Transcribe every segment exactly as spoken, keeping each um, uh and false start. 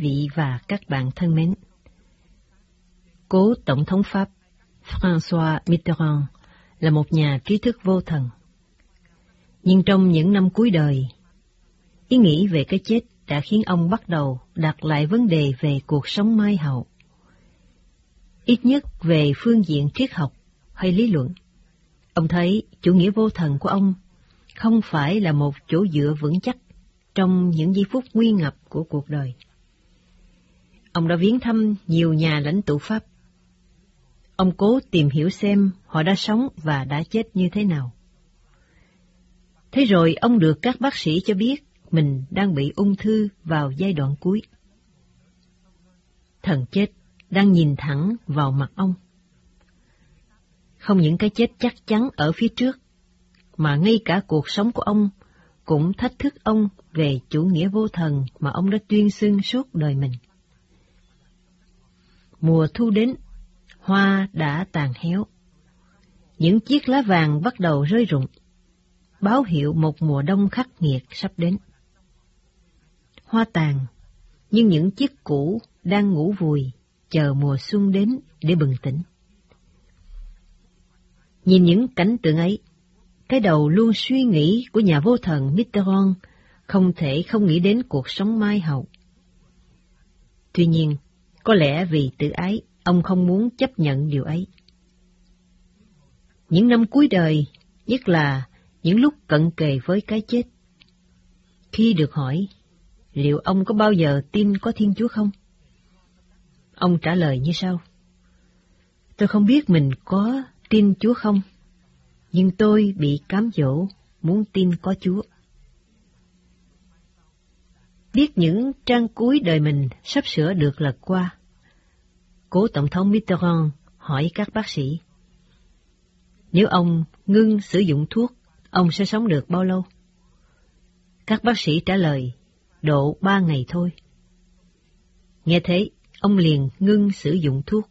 vị và các bạn thân mến, cố Tổng thống Pháp François Mitterrand là một nhà trí thức vô thần. Nhưng trong những năm cuối đời, ý nghĩ về cái chết đã khiến ông bắt đầu đặt lại vấn đề về cuộc sống mai hậu. Ít nhất về phương diện triết học hay lý luận, ông thấy chủ nghĩa vô thần của ông không phải là một chỗ dựa vững chắc trong những giây phút nguy ngập của cuộc đời. Ông đã viếng thăm nhiều nhà lãnh tụ Pháp. Ông cố tìm hiểu xem họ đã sống và đã chết như thế nào. Thế rồi ông được các bác sĩ cho biết mình đang bị ung thư vào giai đoạn cuối. Thần chết đang nhìn thẳng vào mặt ông. Không những cái chết chắc chắn ở phía trước, mà ngay cả cuộc sống của ông cũng thách thức ông về chủ nghĩa vô thần mà ông đã tuyên xưng suốt đời mình. Mùa thu đến, hoa đã tàn héo. Những chiếc lá vàng bắt đầu rơi rụng, báo hiệu một mùa đông khắc nghiệt sắp đến. Hoa tàn, nhưng những chiếc cũ đang ngủ vùi, chờ mùa xuân đến để bừng tỉnh. Nhìn những cảnh tượng ấy, cái đầu luôn suy nghĩ của nhà vô thần Mitterrand không thể không nghĩ đến cuộc sống mai hậu. Tuy nhiên, có lẽ vì tự ái, ông không muốn chấp nhận điều ấy. Những năm cuối đời, nhất là những lúc cận kề với cái chết, khi được hỏi liệu ông có bao giờ tin có Thiên Chúa không, ông trả lời như sau: Tôi không biết mình có tin Chúa không, nhưng tôi bị cám dỗ muốn tin có Chúa. Biết những trang cuối đời mình sắp sửa được lật qua, cố Tổng thống Mitterrand hỏi các bác sĩ, nếu ông ngưng sử dụng thuốc, ông sẽ sống được bao lâu? Các bác sĩ trả lời, độ ba ngày thôi. Nghe thế, ông liền ngưng sử dụng thuốc.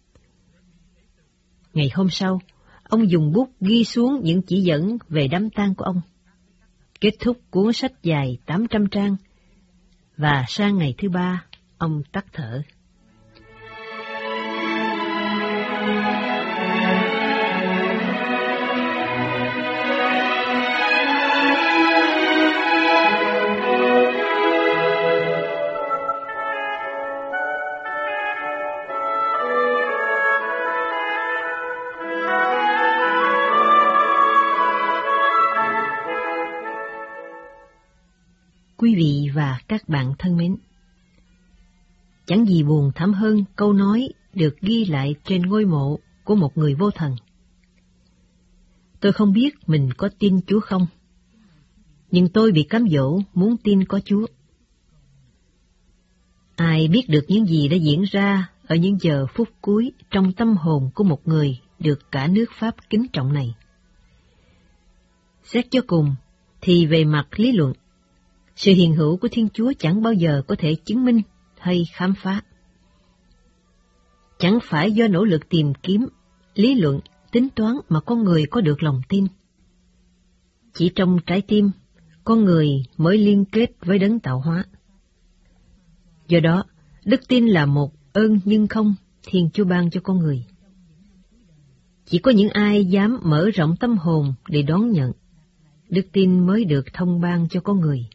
Ngày hôm sau, ông dùng bút ghi xuống những chỉ dẫn về đám tang của ông. Kết thúc cuốn sách dài tám trăm trang, và sang ngày thứ ba, ông tắt thở. Quý vị và các bạn thân mến, chẳng gì buồn thảm hơn câu nói được ghi lại trên ngôi mộ của một người vô thần. Tôi không biết mình có tin Chúa không, nhưng tôi bị cám dỗ muốn tin có Chúa. Ai biết được những gì đã diễn ra ở những giờ phút cuối trong tâm hồn của một người được cả nước Pháp kính trọng này. Xét cho cùng, thì về mặt lý luận, sự hiện hữu của Thiên Chúa chẳng bao giờ có thể chứng minh hay khám phá. Chẳng phải do nỗ lực tìm kiếm, lý luận, tính toán mà con người có được lòng tin. Chỉ trong trái tim, con người mới liên kết với đấng tạo hóa. Do đó, đức tin là một ơn nhưng không Thiên Chúa ban cho con người. Chỉ có những ai dám mở rộng tâm hồn để đón nhận, đức tin mới được thông ban cho con người.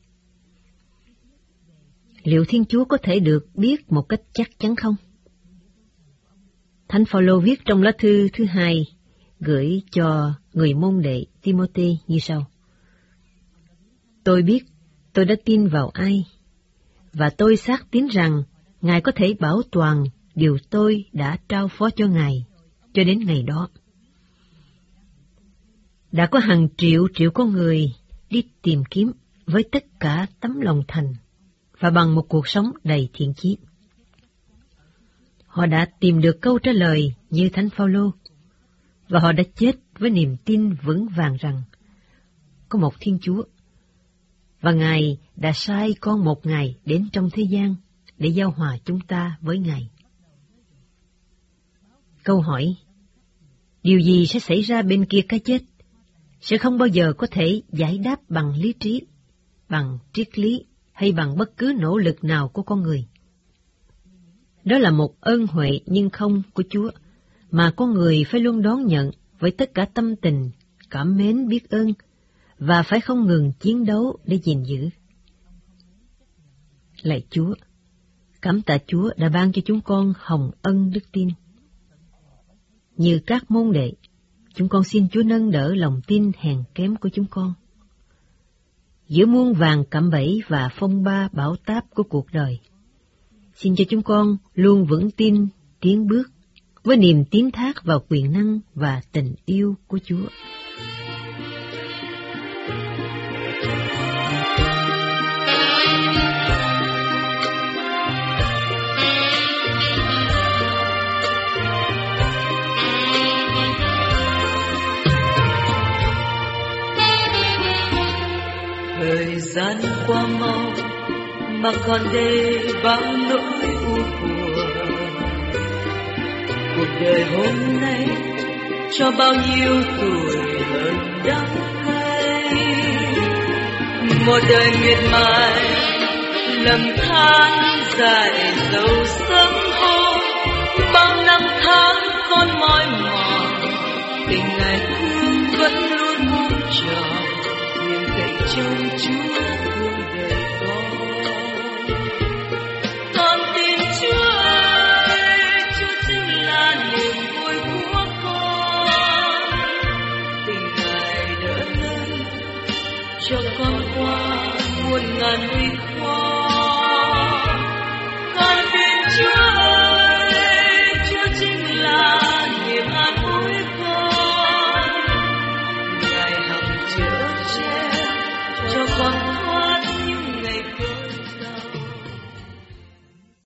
Liệu Thiên Chúa có thể được biết một cách chắc chắn không? Thánh Phaolô viết trong lá thư thứ hai gửi cho người môn đệ Timôthê như sau: Tôi biết tôi đã tin vào ai, và tôi xác tín rằng Ngài có thể bảo toàn điều tôi đã trao phó cho Ngài cho đến ngày đó. Đã có hàng triệu triệu con người đi tìm kiếm với tất cả tấm lòng thành và bằng một cuộc sống đầy thiện chí. Họ đã tìm được câu trả lời như Thánh Phaolô, và họ đã chết với niềm tin vững vàng rằng có một Thiên Chúa, và Ngài đã sai con một Ngày đến trong thế gian để giao hòa chúng ta với Ngài. Câu hỏi, điều gì sẽ xảy ra bên kia cái chết, sẽ không bao giờ có thể giải đáp bằng lý trí, bằng triết lý hay bằng bất cứ nỗ lực nào của con người. Đó là một ơn huệ nhưng không của Chúa, mà con người phải luôn đón nhận với tất cả tâm tình, cảm mến biết ơn, và phải không ngừng chiến đấu để gìn giữ. Lạy Chúa, cảm tạ Chúa đã ban cho chúng con hồng ân đức tin. Như các môn đệ, chúng con xin Chúa nâng đỡ lòng tin hèn kém của chúng con. Giữa muôn vàng cạm bẫy và phong ba bão táp của cuộc đời, xin cho chúng con luôn vững tin, tiến bước, với niềm tín thác vào quyền năng và tình yêu của Chúa. Thời gian qua mau mà còn đây bao nỗi u buồn. Cuộc đời hôm nay cho bao nhiêu tuổi lớn đắng cay. Một đời miệt mài lầm than dài dầu sớm hôm. Bao năm tháng con mỏi mòn, tình ngài thương vẫn luôn muôn tròn. Trông Chúa thương đời con, con tin Chúa ơi, Chúa chính là niềm vui của con. Tình Ngài đỡ lớn cho con qua muôn ngàn nguy khó. Con tin Chúa ơi, Chúa chính là niềm an ủi con. Ngài hằng chở che cho con